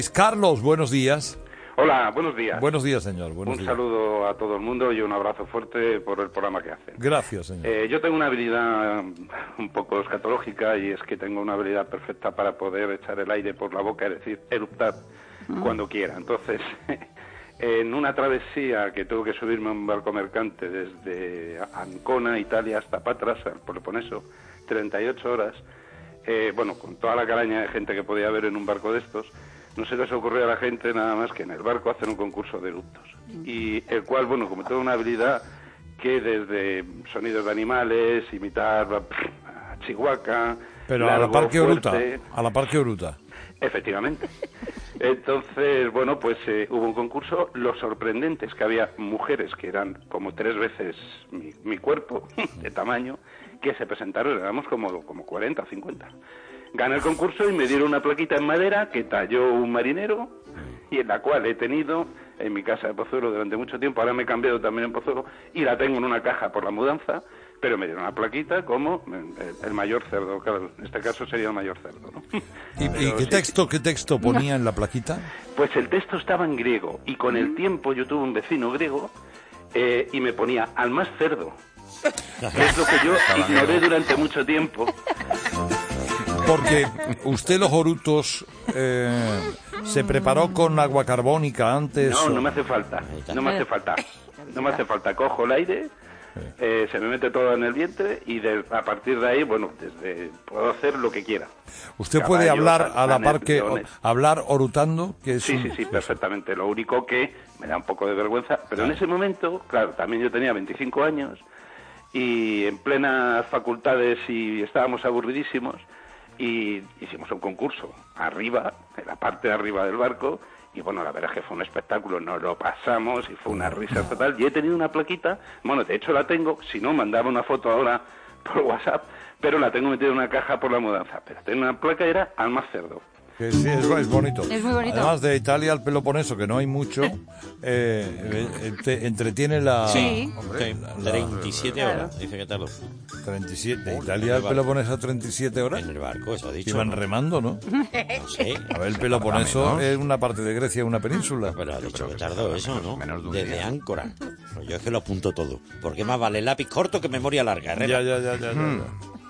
Carlos, buenos días. Hola, buenos días. Buenos días, señor. Buenos días. Saludo a todo el mundo y un abrazo fuerte por el programa que hacen. Gracias, señor. Yo tengo una habilidad un poco escatológica y es que tengo una habilidad perfecta para poder echar el aire por la boca, es decir, eruptar cuando quiera. Entonces, en una travesía que tuve que subirme a un barco mercante desde Ancona, Italia, hasta Patras, al Peloponeso, 38 horas, con toda la caraña de gente que podía haber en un barco de estos, no se les ocurrió a la gente nada más que en el barco hacer un concurso de eructos. Y el cual, como toda una habilidad que desde sonidos de animales, imitar a Chihuahua... Pero a la par que Oruta, a la par que Oruta. Efectivamente. Entonces, hubo un concurso. Lo sorprendente es que había mujeres que eran como 3 veces mi cuerpo de tamaño, que se presentaron, éramos como 40 o 50. Gané el concurso y me dieron una plaquita en madera que talló un marinero y en la cual he tenido en mi casa de Pozuelo durante mucho tiempo. Ahora me he cambiado también en Pozuelo y la tengo en una caja por la mudanza, pero me dieron una plaquita como el mayor cerdo. Claro, en este caso sería el mayor cerdo, ¿no? ¿Y qué texto ponía en la plaquita? Pues el texto estaba en griego y con el tiempo yo tuve un vecino griego y me ponía al más cerdo. Es lo que yo ignoré durante mucho tiempo. Porque usted los orutos se preparó con agua carbónica antes. No me hace falta. No me hace falta. Cojo el aire, se me mete todo en el vientre y a partir de ahí, puedo hacer lo que quiera. ¿Usted puede hablar a la par que hablar orutando? Que es sí, perfectamente. Lo único que me da un poco de vergüenza, pero en ese momento, claro, también yo tenía 25 años y en plenas facultades y estábamos aburridísimos. Y hicimos un concurso arriba, en la parte de arriba del barco, y la verdad es que fue un espectáculo, nos lo pasamos y fue una risa total. Y he tenido una plaquita, de hecho la tengo, si no, mandaba una foto ahora por WhatsApp, pero la tengo metida en una caja por la mudanza. Pero tengo una placa, era al más cerdo. Que sí, es bonito. Es muy bonito. Además de Italia al Peloponeso, que no hay mucho, entretiene la... Sí. Hombre, 37 horas, dice que tal. 37. ¿De Italia al Peloponeso 37 horas? En el barco, eso ha dicho. Iban remando, ¿no? No sé. A ver, el Peloponeso es una parte de Grecia, una península. Pero ha dicho que tardó eso, ¿no? Desde Áncora. Yo es que lo apunto todo. Porque más vale lápiz corto que memoria larga. Ya.